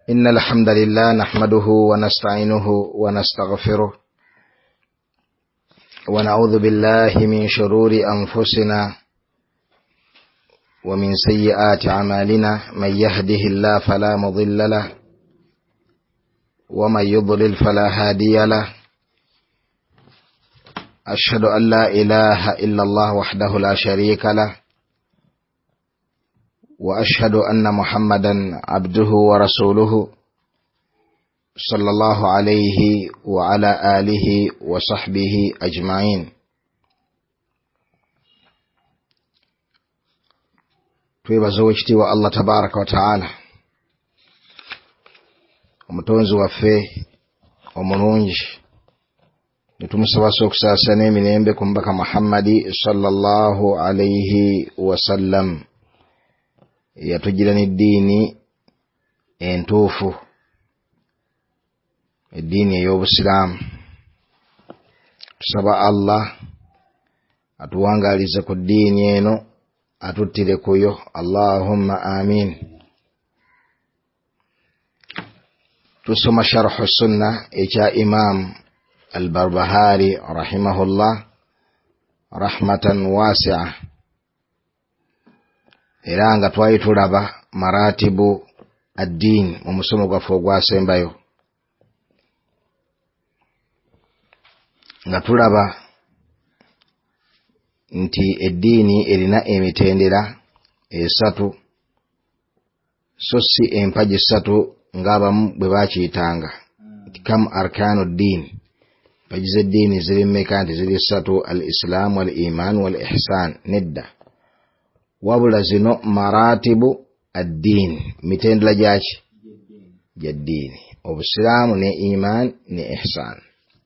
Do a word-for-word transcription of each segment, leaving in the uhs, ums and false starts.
إن الحمد لله نحمده ونستعينه ونستغفره ونعوذ بالله من شرور أنفسنا ومن سيئات أعمالنا من يهده الله فلا مضل له ومن يضلل فلا هادي له أشهد أن لا إله إلا الله وحده لا شريك له وأشهد أن محمدا عبده ورسوله صلى الله عليه وعلى آله وصحبه أجمعين. twebaza ekitiibwa Allah tabaraka wa taala omutonzi waffe omulungi netumusaba okusaasana emirembe ku mbaka Muhammadi sallallahu alayhi wasallam yatugira n'eddiini entuufu, eddiini ey'obusiraamu. Tusaba Allah atuwangalize ku ddiini eno, atuttire kuyo. Allahumma amin. Tusoma sharhu sunna ekya Imam al-Barbahari rahimahullah rahmatan wasi'a, era nga twali tulaba maratibu ad-din mu musomo gwaffe ogwasembayo, nga tulaba nti eddiini erina emitendera esatu so si empaji esatu ng'abamu bwe bakiyitanga nti kam arkanu ddin. Empaji z'eddiini ziri mmeka? Nti ziri esatu: al islaamu wal iman wal ihsan. Nedda, wabula zino maratibu ad-din, mitendera gyaki gy'eddiini: obusiraamu ne iman ne ihsan.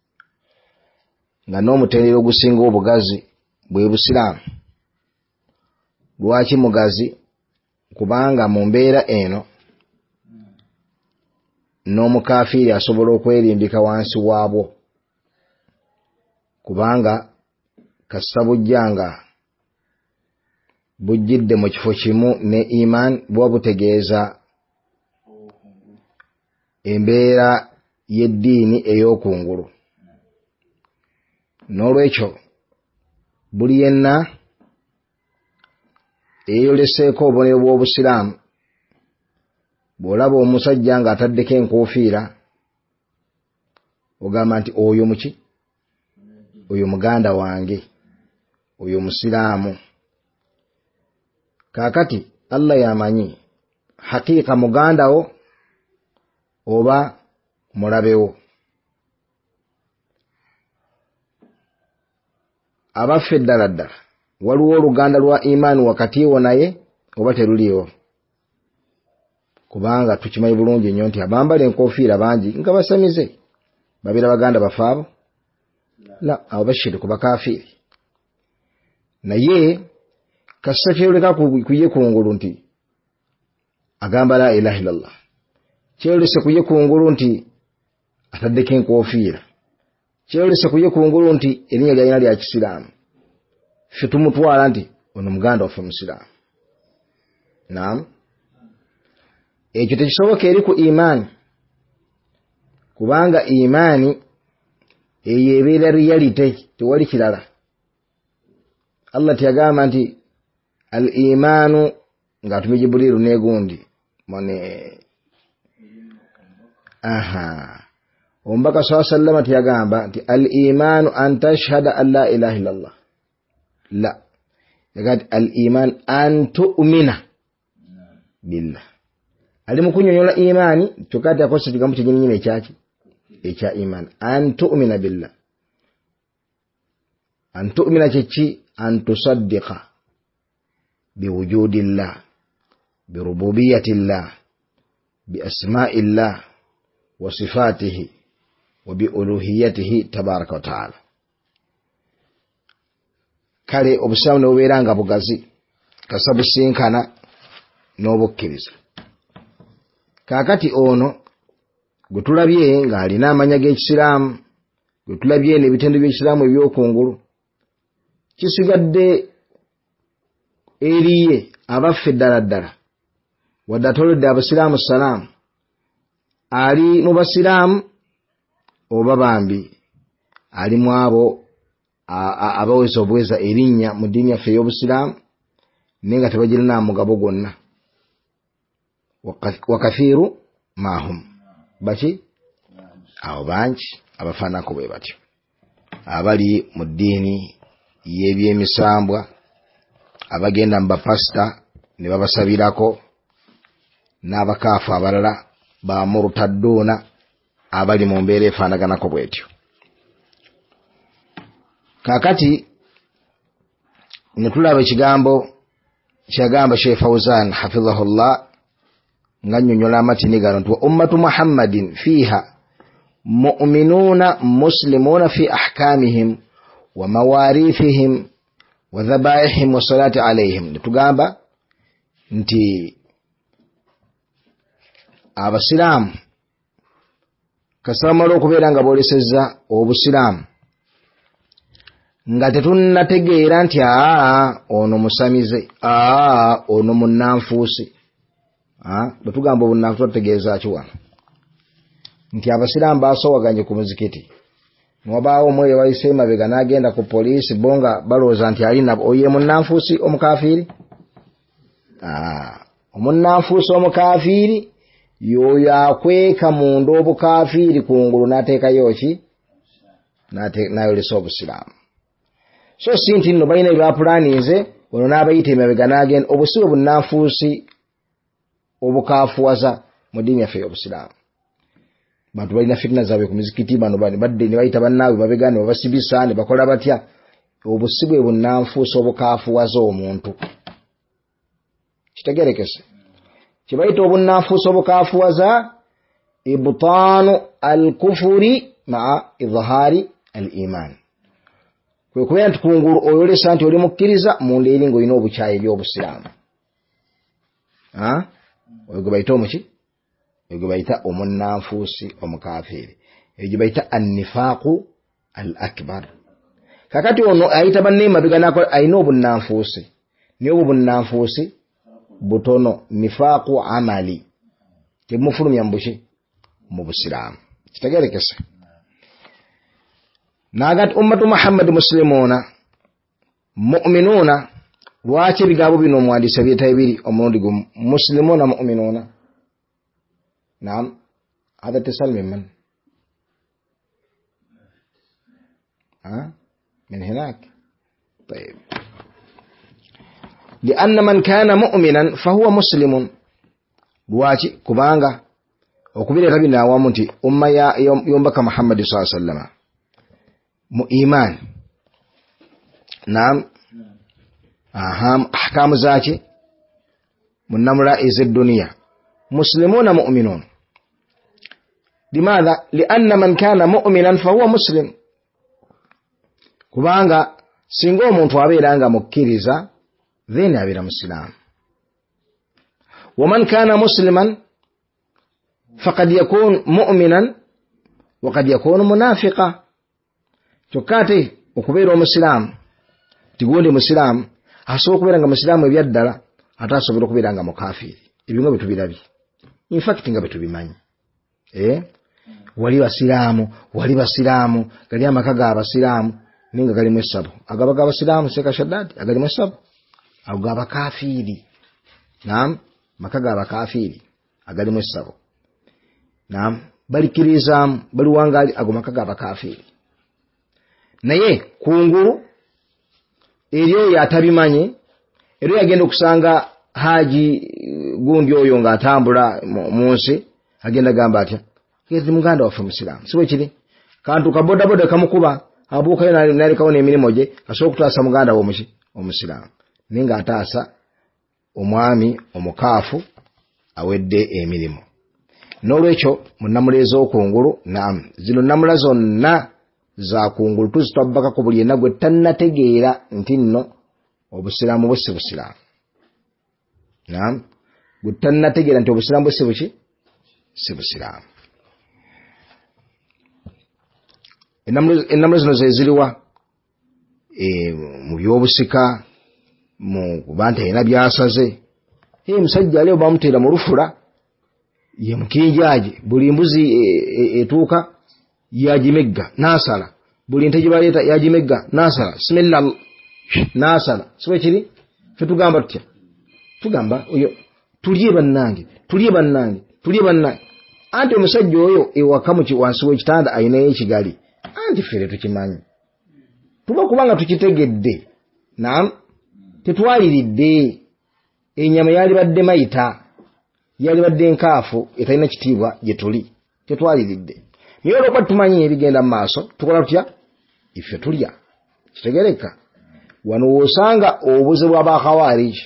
Nga n'omutendera ogusinga obugazi bwe busiraamu. Lwaki mugazi? Kubanga mu mbeera eno n'omukafiiri asobola okwerimbika wansi waabwo, kubanga kasita bujjanga bujjidde mu kifo kimu ne iman buba butegeeza embeera y'eddiini ey'okungulu. N'olwekyo buli yenna eyeeyoleseeko obubonero bw'obusiraamu, bw'olaba omusajja ng'ataddeko enkoofiira ogamba nti oyo muki? Oyo muganda wange, oyo musiraamu. Kaakati Allah yamanyi haqiiqa mugandawo oba mulabewo. Abaffe ddala ddala waliwo oluganda lwa imaani wakati wo naye oba teruliwo? Kubanga tukimanyi bulungi nnyo nti abambala enkoofiira bangi nga basamize babeera baganda baffe abo? La, abo bashiriku bakafiiri. Naye kasita kyeyoleka kuye kungulu nti agamba la ilaha illallah, kyeyolese kuye kungulu nti ataddeko enkoofiira, kyeyolese kuye kungulu nti erinnya lyalina lya kisiraamu, ffe tumutwala nti ono muganda waffe musiraamu. Naam, ekyo tekisoboka eri ku imaani, kubanga imaani eyo ebeera reality, tewali kirala. Allah tiyagamba nti al imaanu ng'atumye Jibuliiru n'egundi mone aha omubaka sallallahu alayhi wa sallam tiyagamba nti al imaanu an tashhada an la ilaha illallah. La, yagati al iman an tu'mina billah. Ali mu kunnyonnyola imaani kyokka ate akozesa ekigambo kyennyini ekyaki ekya iman, an tu'mina billah. An tu'mina kyeki? An tusaddiqa biwujudillah, birububiyatillah, biasma'illah wa sifatihi wa biuluhiyatihi tabaraka wa ta'ala. Kale obusiraamu ne bubeera nga bugazi kasa businkana n'obukkiriza. Kaakati ono gwe tulabye ng'alina amanya g'ekisiraamu, gwe tulabye n'ebitendo by'ekisiraamu ebyokungulu, kisigadde eriye abaffe ddala ddala wadde atoledde abasiraamu salaamu ali mu basiraamu oba bambi ali mu abo abaweza obweza erinnya mu ddiini yaffe ey'obusiraamu naye nga tebagirina mugabo gwonna. Wakathiru mahum baki abo bangi abafaanako bwe batyo abali mu ddiini y'ebyemisambwa abagenda mu bapasita ne babasabirako n'abakaafu abalala ba murtadduuna abali mu mbeera efaanaganako bwetyo. Kaakati ne tulaba ekigambo kyagamba Sheikh Fawzan hafidhahullah nga nnyonnyola amatini gano nti wa ummatu muhammadin fiiha mu'minuuna muslimuuna fi ahkaamihim wa mawarithihim wa dhabaihim wa salati alayhim. Netugamba nti abasiraamu kasamala okubeera nga boolesezza obusiraamu nga tetunnategeera nti aa ono musamize, aa ono munnanfuusi. Bwe tugamba obunnanfuusi tutegeeza ki wano? Nti abasiraamu baasowaganye ku muzikiti nwabaawo omweyo wayise emabega n'agenda ku poliisi bo nga balowooza nti ali nabo, oyo ye munnanfuusi omukaafiiri? Omunnanfuusi omukaafiiri y'oyo akweka munda obukaafiiri kungulu n'ateekayo ki? N'ayolesa obusiraamu. So si nti nno balina ebyapulaaninze ono n'abayita emabega n'agenda. Obusibe bunnanfuusi obukaafuwaza mu ddiini yaffe ey'obusiraamu. Bantu balina fitina zaabwe ku mizikiti, bano badde ne bayita bannaabwe mabega ne babasibisa ne bakola batya. Obusibwe bunnanfuusi obukaafuwaza omuntu. Kitegerekese kye bayita obunnanfuusi obukaafuwaza ibtaanu al-kufuri maa idhaari al-iman. Kwe kubeera nti kungulu oyolesa nti oli mukkiriza, munda eri ng'olina obukyayi by'obusiraamu. Oyo gwe bayita omuki? Oyo gwe bayita omunnanfuusi omukaafiiri. Eyo gye bayita annifaaqu al-akbar. Kakati ono ayita banne emabega n'akola alina obunnanfuusi, naye obwo bunnanfuusi butono, nifaaqu amali, tebumufulumya mu buki? Mu busiraamu. Kitegerekese. Naagati ummatu Muhammad muslimuuna mu'minuuna. Lwaki ebigambo bino omuwandiisi byetayo biri omulundi gumu? Muslimuuna mu'minuuna. Naam, hada ittisal min man? ها من هناك. طيب لأن من كان مؤمنا فهو مسلم. Lwaki? Kubanga okubirira bino awamu nti umma ya yombaka Muhammad sallallahu alaihi wasallam mu iman. Naam. Aham ahkamu zaki munamra izid dunya muslimuna mu'minun. Limadha? Lianna man kana mu'minan fahuwa muslim. Kubanga singa omuntu abeeranga mukkiriza then abeera muslimu. ومن كان مسلما فقد يكون مؤمنا وقد يكون منافقا. Kyokati okubeera omusiraamu tigundi musiraamu asobola okubeera nga musiraamu ebyaddala ate asobola okubeera nga mukafiiri. Ebyo nga betubirabye, in fact nga betubimanyi. Eh? Wali basiraamu, wali basiraamu, gali amaka ga basiraamu ninga galimu essabo. Agabaga basiraamu Sheikh Shaddad agalimu essabo. Agaba kafiiri. Naam, maka ga bakafiiri agalimu essabo. Naam, balikirizamu bali wangali ago maka ga bakafiiri. Naye kungulu eriyo yatabimanyi, eriyo yagenda okusanga haji gundi oyo nga atambula mu nsi agenda gamba atya yezi muganda waffe musiraamu siwe kiri kantu ka boda boda kamukuba abuuka yo nalikawo n'emirimu gye asobola okutaasa muganda we omuki omusiraamu ninga ataasa omwami omukaafu awedde emirimu. N'olwekyo munnamuleeza okungulu, naam, zino nnamula zonna za kungulu tuzitwabbaka ku buli yenna gwe tannategeera nti nno obusiraamu bwe si busiraamu. Naam, gwe tannategeera nti obusiraamu bwe si buki si busiraamu. Ennamula zino ze ziriwa? E, mu byobusika, mu kuba nti alina byasaze. Musajja leo bamuteera mu lufula ye mukinjaji buli mbuzi etuuka yagimegga nasala buli nte gibaleeta yagimegga nasala bismillah nasala siwe kiri fe tugamba tutya tugamba oyo tulye bannange tulye bannange tulye bannange anti omusajja oyo ewaka mu wansi w'ekitanda ayinayo ekigali anti fere tukimanyi tuba kubanga tukitegedde naam tetwaliridde ennyama yali badde mayita yali badde nkaafu etalina kitiibwa gye tuli tetwaliridde naye olwokuba tumanyi ebigenda mu maaso tukola tutya ife tulya kitegereka wano wosanga obuze bw'abakhawariji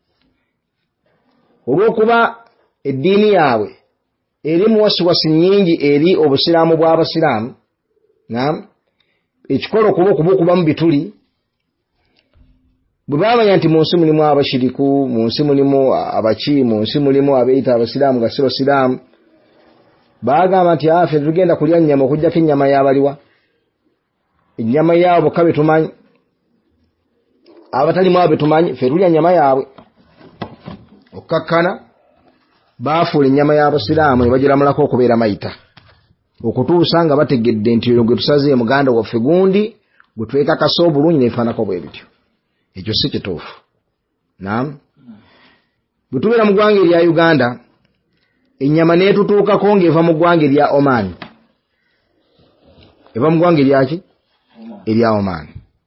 olwokuba eddiini yaabwe eri muwasiwasi nnyingi eri obusiraamu bw'abasiraamu naam ekikola okuba okuba okubamu bituli bwe bamanya nti mu nsi mulimu abashiriku mu nsi mulimu abaki mu nsi mulimu abeeyita abasiraamu nga si basiraamu baagamba nti afe tugenda kulya nnyama okugjako ennyama y'abaliwa ennyama yaabo kabe tumanyi abatalimu abo betumanyi fe tulya nnyama yaabwe okkakkana baafuula ennyama y'abasiraamu ne bagiramulako okubeera mayita okutuusa nga bategedde nti oyo gwe tusaze muganda waffe gundi gwe twekakasa obulungi neefaanako bwe bityo ekyo si kituufu naam bwe tubeera mu ggwanga erya Uganda ennyama neetutuukako ng'eva mu ggwanga erya Oman eva mu ggwanga eryaki erya Oman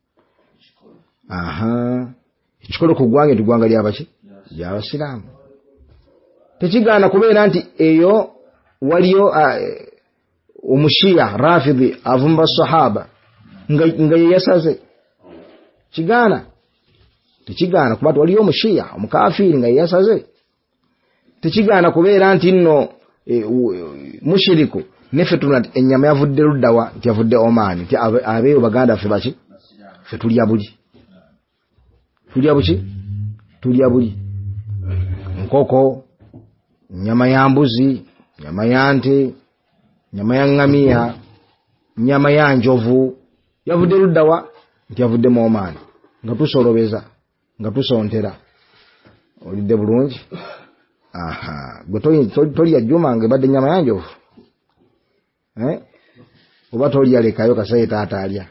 aha ekikolo ku ggwanga nti ggwanga lyabaki ly'abasiraamu tekigaana kubeera nti eyo waliyo omushiya rafidhi avumba sahaba nga yeyasaze kigaana tekigaana kuba waliyo omushiya omukafiiri nga yeyasaze tekigaana kubeera nti nno mushiriku nefe tuna ennyama yavudde luddawa nti yavudde Oman nti abeeyo baganda ffe baki ffe tulya buli tulya buki tulya buli nkoko nyama ya mbuzi nyama ya nte nyama ya ngamiya nyama ya njovu yavudde luddawa nti yavudde mu Oman nga tusolobeza nga tusontera olidde bulungi aha gwe tolya jjuma nga ebadde nyama ya njovu eh oba tolya lekayo kasaye taata alya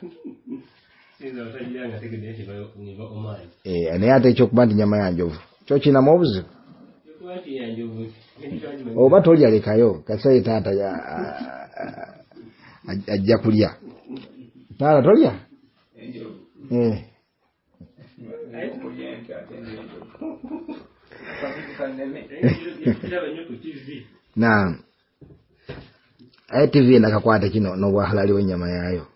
eh naye ate ekyokuba nti nyama ya njovu kyo kinamu obuzibu oba tolya lekayo kasaye taata ajja kulya taata tolya eh naam aye tivi nakakwata kino n'obwahalali w'ennyama yaayo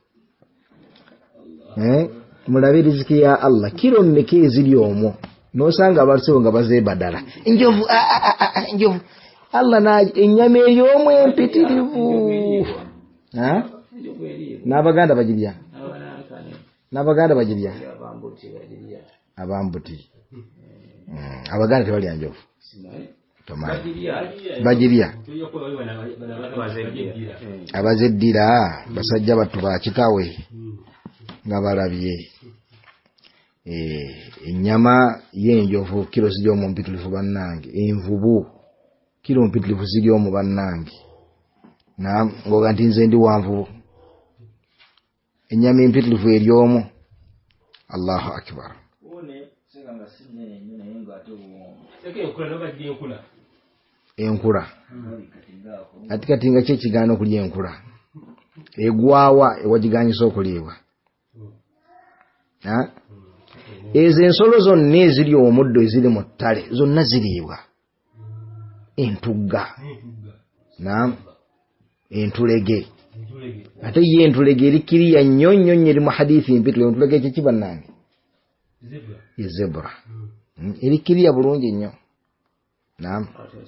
eh mulabe riziki ya Allah kiro mmeka eziri omwo n'osanga abalusewo nga bazeebadala enjovu enjovu Allah na ennyama ey'omwo empitirivu ha n'abaganda bagirya n'abaganda bagirya abambuti abaganda tebalya njovu bagirya abazeddira basajja battu bakitawe nga balabye ennyama y'enjovu kiro ziri omu mpitirivu bannange envubu kiro mpitirivu ziri omu bannange ngoga nti nze ndi wanvubu ennyama empitirivu eri omu Allahu akbar enkula ati kati nga kyekigaana okulya enkula egwawa ewagiganyisa okuliibwa ezo ensolo zonna eziri omuddo eziri mu ttale zonna ziriibwa entugga naam entulege ate ye entulege erikiriya nnyo nnyo nnyo eri mu hadithi mpitirivu entulege ekyo kibannange zebra erikiriya bulungi nnyo naam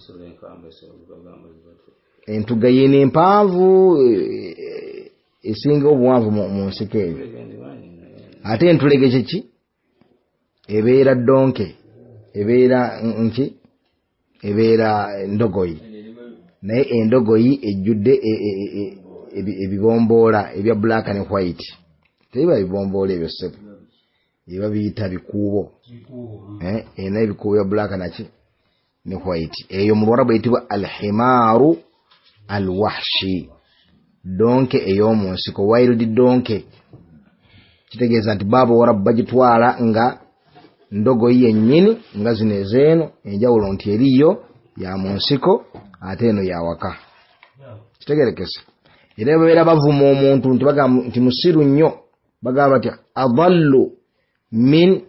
entugga yena empanvu esinga obuwanvu mu nsiko eyo ate entulege kiki ebeera donke ebeera nki ebeera ndogoyi naye endogoyi ejjudde ebibomboola ebya black and white tebiba bibomboola ebyo ssebo eba biyita bikuubo eh ena ebikuubo bya black naki ne white eyo mu Luarabu eyitibwa alhimaru alwahshi donke eyo mu nsiko wild donke kitegeeza nti baabo Waarabu bagitwala nga ndogoyi yennyini nga zino ezeeno enjawulo nti eriyo ya mu nsiko ate eno ya waka kitegerekese era babeera bavuma omuntu nti bagamba nti musiru nnyo bagamba bati adallu min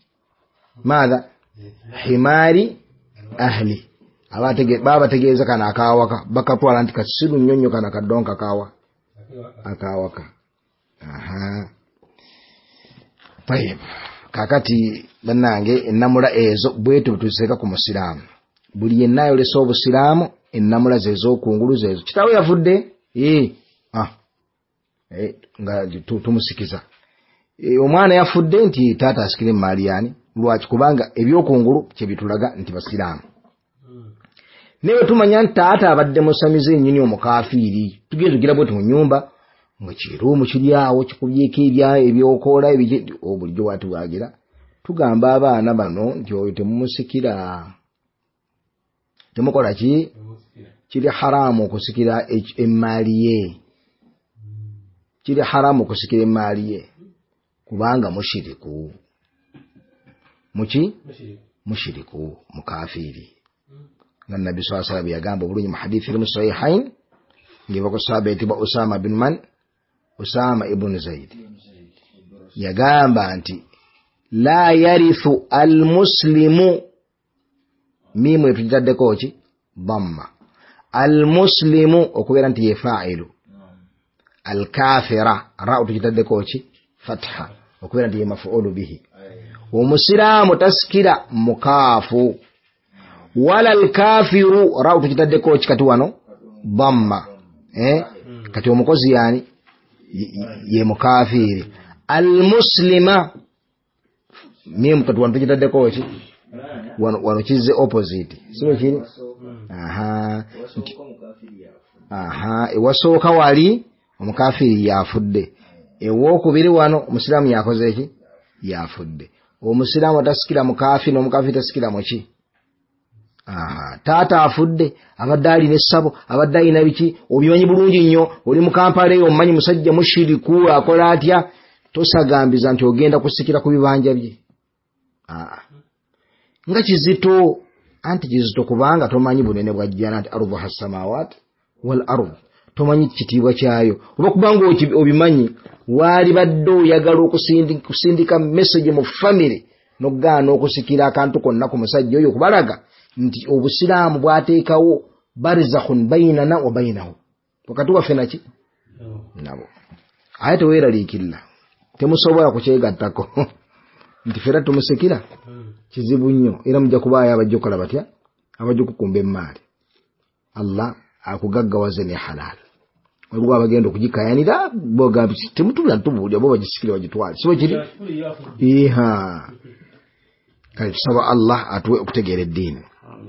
maadha himari ahli baba bategeeza kana akawaka bakatwala nti kasiru nnyo nnyo kana kadonka akawa akawaka aha tayeb kakati bannange ennamula ezo bwetu tuziseka ku musiraamu buli yenna ayolesa obusiraamu ennamula ze ez'okungulu zezo kitawe yavudde ee ah eh nga tumusikiza e, omwana yafudde nti taata asikire maali yani lwaki kubanga ebyokungulu kye bitulaga nti basiraamu newe tumanya nti taata abadde musamize ennyini omukafiiri tugenda tugira bwe mu nyumba ngo kiruumu kiri awo kikubyeko ebya ebyokoola ebije obulijjo watu wagira tugamba abaana bano nti oyo temumusikira temukola ki kiri haramu okusikira emaali ye kiri haramu okusikira emaali ye kubanga mushiriku muki mushiriku mukafiiri nga Nabi sallallahu alayhi wasallam yagamba obulungi mu hadithi eri mu sahihain ngiva ku sahaba yitibwa Usama bin man Usama ibn Zaid yagamba nti la yarithu almuslimu mimu etujjaddeko ki dhamma almuslimu okubeera nti ye fa'ilu alkafira ra etujjaddeko ki fatha okubeera nti ye maf'ulu bihi omusiraamu tasikira mukaafu wala alkafiru ra etujjaddeko ki kati wano dhamma eh kati omukozi yani ye mukafiri almuslima mimu kati wano tujjaddeko ki wano wano kize opposite sio kiri aha aha ewasooka wali omukafiri yafudde ewokubiri wano omusiraamu yakoze ki yafudde omusiraamu atasikira mukafiri n'omukafiri tasikira muki aha taata afudde abadde alina essabo abadde alina biki obimanyi bulungi nnyo oli mu Kampala eyo omumanyi musajja mushiriku akola atya tosagambiza nti ogenda kusikira ku bibanja bye ah nga kizito anti kizito kubanga tomanyi bunene bwa jjana nti ardu hasamawat wal ard tomanyi kitiibwa kyayo oba kubanga obimanyi wali badde oyagala okusindika kusindika message mu family nogaana okusikira akantu konna ku musajja oyo kubalaga nti obusiraamu bwateekawo barzakhun bainana wa bainahu wakati waffe naki nabo ate weeraliikirira temusobola kukyegattako nti fera tumusikira kizibu nnyo era mujja kubaayo abajja okukola batya abajja okukumba emaali Allah akugaggawaze ne halal waliwo abagenda okugikayanira boga temutula tubuulya bo bagisikire bagitwale sibo kiri iha kale tusaba Allah atuwe okutegeera eddiini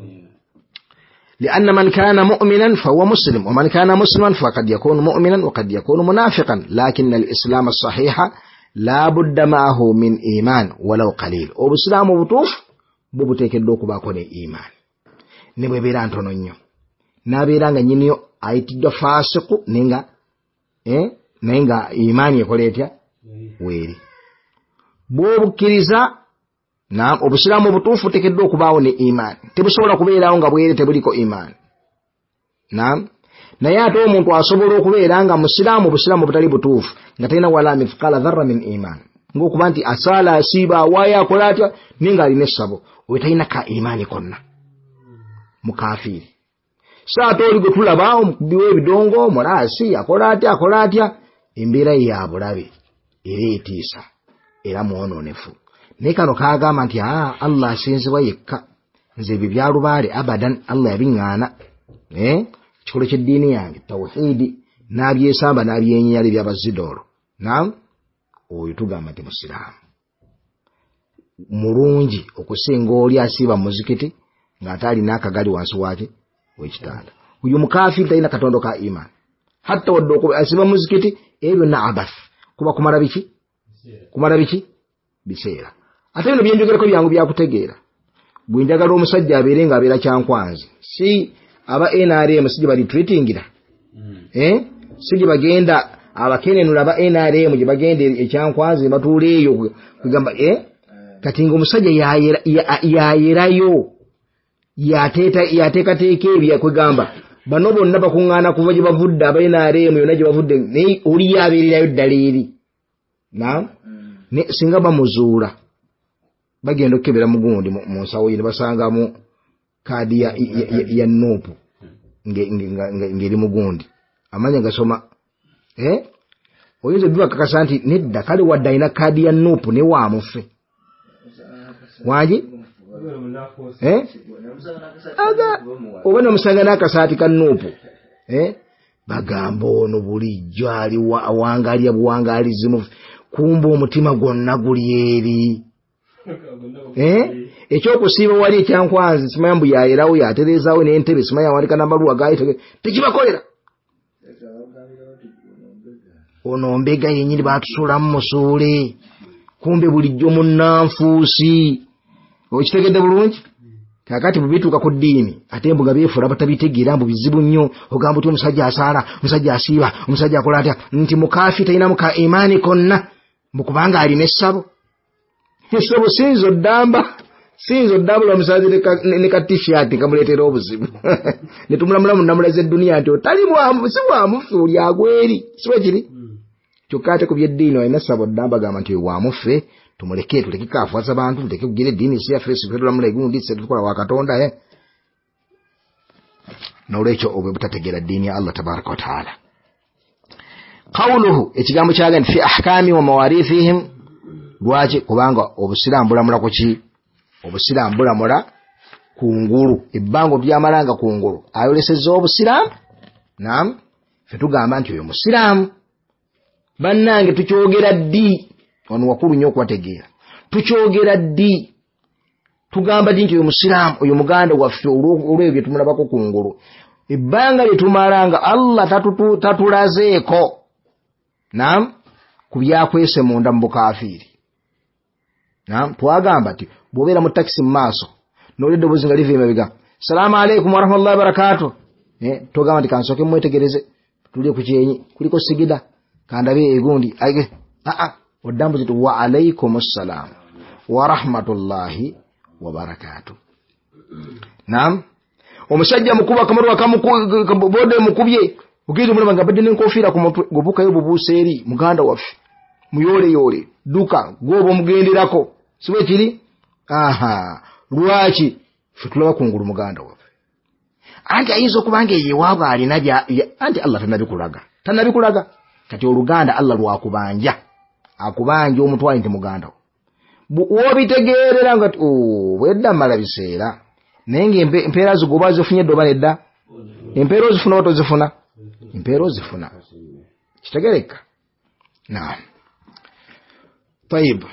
لأن من كان مؤمنا فهو مسلم ومن كان مسلما فقد يكون مؤمنا وقد يكون منافقا لكن الإسلام الصحيح لا بد معه من إيمان ولو قليل وبسلام بطوف ببتكدوك باكون إيمان نبي بيران تنونيو نبيران نينيو aitidwa fasiku ninga eh ninga imani yakoletya weri bwobukiriza na obusiramu butufu tekedde okubaawo ne imani tebusobola kubeerawo nga bwere tebuliko imani naam naye ate omuntu asobola okubeera nga musiramu busiramu butali butufu nga talina wala mithqala dharra min iman ng'okuba nti asala asiba awaya akola atya ninga alina essabo oyo talina ka imani konna mukafiri saate oli gwe tulaba omukubiwa ebidongo mulaasi akola atya akola atya embeera ya bulabe era etiisa era mwononefu naye kano kaagamba nti aa Allah asinzibwa yekka nze ebyo byalubaale abadan Allah yabiŋŋaana eh kikolo ky'eddiini yange tawhiidi n'abyesamba n'abyenyinyala ebyabazidoolo naam oyo tugamba nti musiraamu mulungi okusinga oli asiiba mu muzikiti ng'ate alina akagali wansi waki wekitanda uyu mukafiri talina katondo ka iman hatta wadde okuba asiba mu muzikiti ebyo na abath kuba kumala biki kumala biki biseera ate bino byenjogerako byangu byakutegeera bwe njagala omusajja abeere nga abeera kyankwanzi si aba N R M si gye bali treatingira eh si gye bagenda abakenenula aba N R M gye bagenda ekyankwanzi batuula eyo kugamba eh kati ng'omusajja yayera yayerayo yateeta yateekateeka ebya kugamba bano bonna bakuŋŋaana kuva gye bavudde aba N R M yonna gye bavudde naye oli yabeererayo ddala eri naam ne singa bamuzuula bagenda okukebera mugundi mu nsawo ye ne basangamu kaadi ya, ya, ya, ya noopu ng'eri mugundi amanya gasoma eh oyinza obibakakasa nti nedda kale wadde alina kaadi ya noopu ne waamufe wangi eh aga oba nomusanga n'akasaati ka noopu eh bagamba ono bulijjo ali awangalya buwangalizimu kumba omutima gwonna guli eri eh ekyokusiiba wali ekyankwanzi simanya mbu yayerawo yatereezaawo n'entebe simanya yawandika n'amaluwa gaayite tekibakolera ono mbega yennyini baatusuulamu musuule kumbe bulijjo munnanfuusi okitegedde bulungi kakati bubituuka ku ddiini ate mbuga beefuula batabitegeera mbu bizibu nnyo ogamba oti omusajja asaala omusajja asiiba omusajja akola atya nti mukaafi talinamu ka imaani konna mbukubanga alina essabo essabo sinzo ddamba sinzo ddambula omusazi ne ka t-shirt kamuleetera obuzibu ne tumulamula mu nnamula z'edduniya nti otali si bwamufe oli agweri si bwe kiri kyokka ate ku byeddiini alina essabo ddamba gamba nti waamufe tumuleke tuleke kaafuwaza bantu tuleke kugira eddiini si yaffe sifetulamula egundi se tukola wa katonda eh n'olwekyo obwe butategeera ddiini ya Allah tabaraka wa taala qawluhu ekigambo kyagenda fi ahkaami wa mawarithihim lwaki kubanga obusiraamu bulamula ku ki obusiraamu bulamula ku ngulu ebbango lyamalanga ku ngulu ayolesezza obusiraamu naam fe tugamba nti oyo musiraamu bannange tukyogera ddi ono wakulu nnyo okubategeera tukyogera ddi tugamba ddi nti oyo musiraamu oyo muganda waffe olw'ebyo bye tumulabako ku ngulu ebbanga lye tumalanga Allah tatulazeeko naam ku byakwese munda mu bukaafiiri naam twagamba nti bw'obeera mu takisi mu maaso n'olidde obuzi nga liva emabega salaamu aleikum warahmatullahi wabarakatuh eh togamba nti kansooke mwetegereze tulye ku kyenyi kuliko sigida kandabe egundi age a a odambu zitu wa alaikumus salam wa rahmatullahi wa barakatuh naam omusajja mukuba kamaru akamu bode mukubye ugize mulema ngabadde n'enkofiira ku mutwe gobuka yo bubuseeri muganda waffe muyole yole duka gobo mugenderako siwe kiri aha lwaki futulaba kungulu muganda waffe anti ayinza okubanga yewaaba alina bya anti Allah tanabikulaga tanabikulaga kati oluganda Allah lwakubanja akubanja omutwali nti muganda wobitegeerera nga oh wedda mala biseera nenge empeera zigoba zifunye doba nedda empeera zifuna wato zifuna empeera zifuna kitegereka naam طيب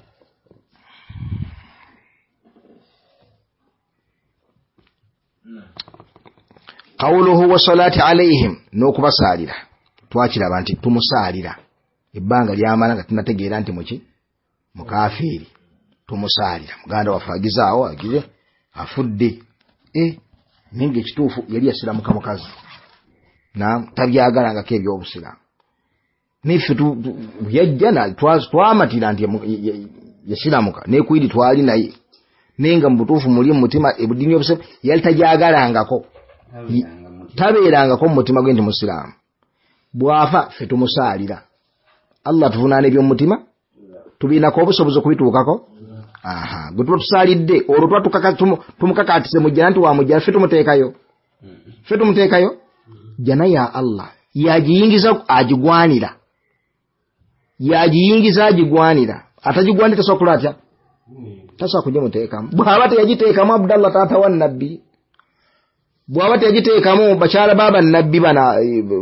qawluhu wa salati alayhim n'okubasalira twakiraba nti tumusalira ebbanga lyamala nga tunategeera nti muki mukafiiri tumusalira muganda waffe agizaawo agize afudde eh ninge ekituufu yali yasiramuka mukazi naam tabyagalangako ebyobusiraamu niffe yajja twamatira nti yasiramuka nekwiri twali naye nenga mu butuufu muli mu mutima ebudini obuse yali tajagalangako tabeerangako mu mutima gwe nti musiraamu bwafa ffe tumusalira Allah tuvunaana eby'omutima tubinako obusobozi okubituukako aha gwe tuba tusalidde olwo tuba tumukakaatise mujjana nti wamujjana ffe tumuteekayo ffe tumuteekayo jana ya Allah yagiyingiza agigwanira yagiyingiza agigwanira atagigwanira tasobola kukola atya tasobola kujja muteekamu bw'aba teyagiteekamu Abdallah taata wa nabbi bw'aba teyagiteekamu bakyala baaba nabbi bana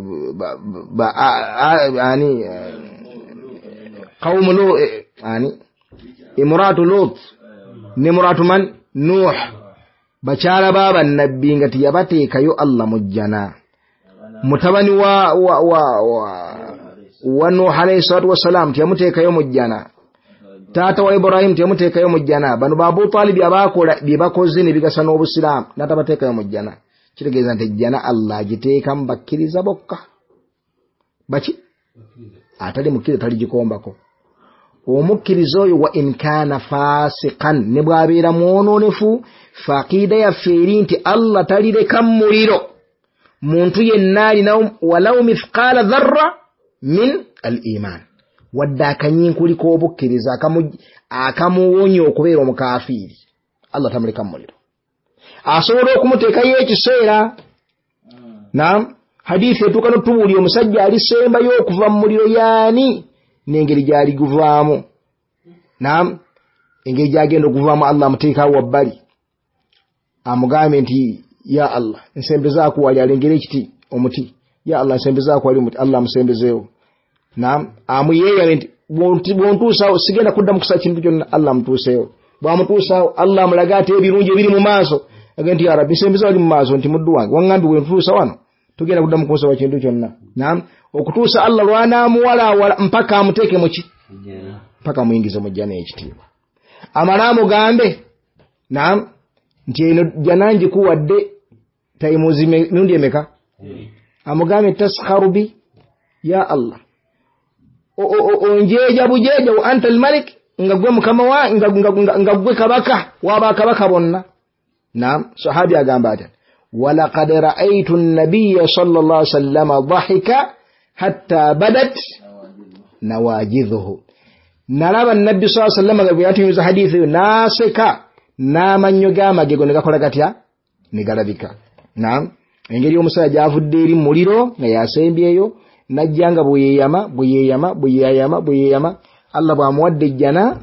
ani qawmu lu ani imratu lut ne imratu man nuh bakyala baaba nabbi nga tiyabateekayo Allah mujjana mutabani wa wa wa wa wa nuh alayhi salatu wassalam tiyamuteekayo mujjana taata wa Ibrahim temuteekayo mu jjana bano ba Abu Talib abakola bye bakoze ne bigasa n'obusiraamu n'atabateekayo mu jjana kitegeeza nti jjana Allah agiteeka mu bakkiriza bokka baki atali mukkiriza taligikombako omukkiriza oyo wa in kaana fasiqan ne bw'abeera mwononefu faqiida yaffe eri nti Allah talireka muliro muntu yenna alina walaw mithqala dharra min al-iman wadde akanyinkuliko obukkiriza akamuwonya okubeera omukafiiri Allah tamuleka muliro asobola okumuteekayo ekiseera naam hadithi etuuka n'otubuulira omusajja alisembayo okuva mu muliro yaani n'engeri gy'ali guvaamu naam engeri gy'agenda okuvaamu Allah amuteekawo wabbali amugambe nti ya Allah nsembezaako wali alengera ekiti omuti ya Allah nsembezaako wali omuti Allah amusembezeewo naam amuyeeyale nti bw'ontuusaawo sigenda kuddamu kusa kintu kyonna Allah amutuuseewo bw'amutuusaawo Allah amulaga ate ebirungi ebiri mu maaso agenda nti ya Rabbi nsembeza wali mu maaso nti muddu wange waŋŋambye bwe ntuusa wano tugenda kuddamu kumusaba kintu kyonna naam okutuusa Allah lwanaamuwalaawala mpaka amuteeke muki mpaka amuyingize mu jjana ekitiibwa amala amugambe naam nti eno jjana ngikuwadde tayimuzi mirundi emeka amugambe taskharu bi ya Allah onjeeja bujeeja wa anta almalik nga gwe mukama wa nga gwe kabaka w'abakabaka bonna naam sahabi agamba ati walaqad ra'aytu an-nabiyya sallallahu alayhi wasallam dhahika hatta badat nawajidhuhu nalaba nabbi sallallahu alayhi wasallam bwe yatunyuza hadithi naseka n'amannyo g'amagego ne gakola gatya ne galabika naam engeri omusajja avudde eri muliro nga yasembyeyo najjanga bweyeyama bweyeyama bweyeyama bweyeyama Allah bw'amuwadde jjana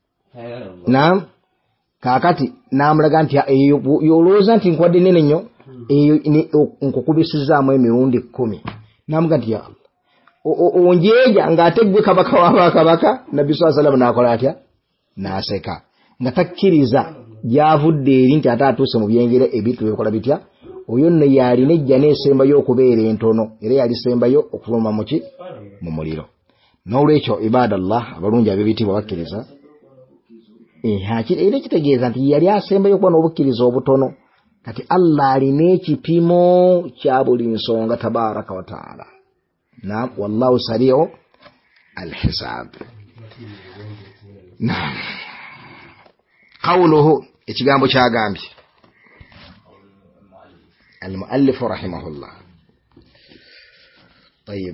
naam kaakati n'amulaga nti eyo yolowooza nti nkuwadde nene nnyo eyo nkukubisizaamu emirundi kkumi n'amuga nti ya Allah onjeeja ng'ate ggwe kabaka w'abakabaka nabbi sallallahu alayhi wasallam n'akola atya n'aseka nga takkiriza gy'avudde eri nti ate atuuse mu byengera ebintu bikola bitya oyo nno yalina ejjana esembayo okubeera entono era yalisembayo okufuluma muki mu muliro n'olwekyo ibadallah abalungi ab'ebitiibwa bakkiriza era kitegeeza nti yali asembayo okuba n'obukkiriza obutono kati Allah alina ekipimo kya buli nsonga tabaraka wa taala naam wallahu sari'u alhisaab naam qawluhu ekigambo kyagambye المؤلف رحمه الله طيب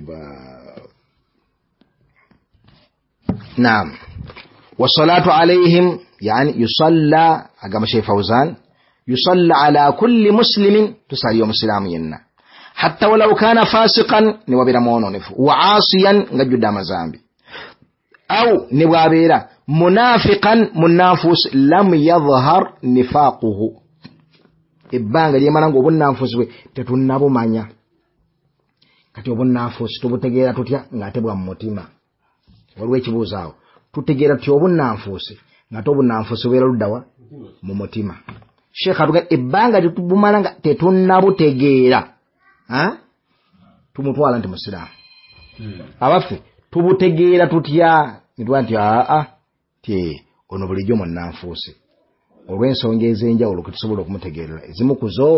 نعم والصلاة عليهم يعني يصلى أقام شيء فوزان يصلى على كل مسلم تسالي يوم السلام ينا حتى ولو كان فاسقا نوابير مونونف وعاصيا نجد مزامبي أو نوابير منافقا منافس لم يظهر نفاقه ebbanga lyemala nga obunnanfuusi bwe tetunnabumanya kati obunnanfuusi tubutegeera tutya ng'ate bwa mu mutima waliwo ekibuuzo awo tutegeera tutya obunnanfuusi ng'ate obunnanfuusi bubeera luddawa mu mutima sheekh atuga ebbanga tetubumala nga tetunnabutegeera tumutwala nti musiraamu abaffe tubutegeera tutya nituba nti aa ti ono bulijjo munnanfuusi olw'ensonga ez'enjawulo kwe tusobola okumutegeerera ezimu ku zo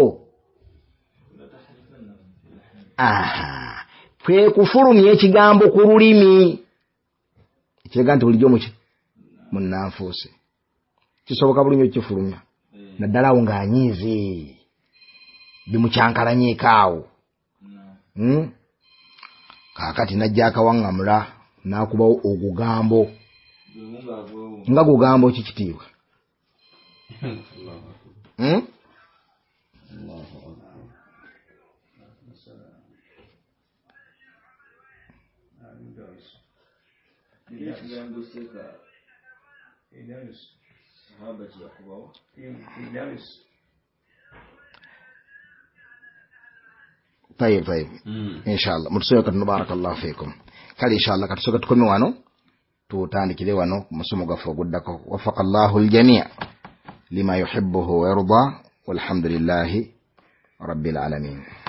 aha kwe kufulumya ekigambo ku lulimi ekiraga nti bulijjo muki munnanfuusi kisoboka bulumi okukifulumya naddala awo ng'anyiize bimukyankalanyeekaawo hmm? kaakati najja akawaŋŋamula n'akubawo ogugambo nga gugambo kikitiibwa hmm? طيب طيب ان شاء الله متسوكت بارك الله فيكم kale inshallah katusoka tukomi wano tutandikire wano musomo gafo guddako wafaqa Allahu al-jami' lima yuhibbuhu wa yarda walhamdulillahi rabbil alamin.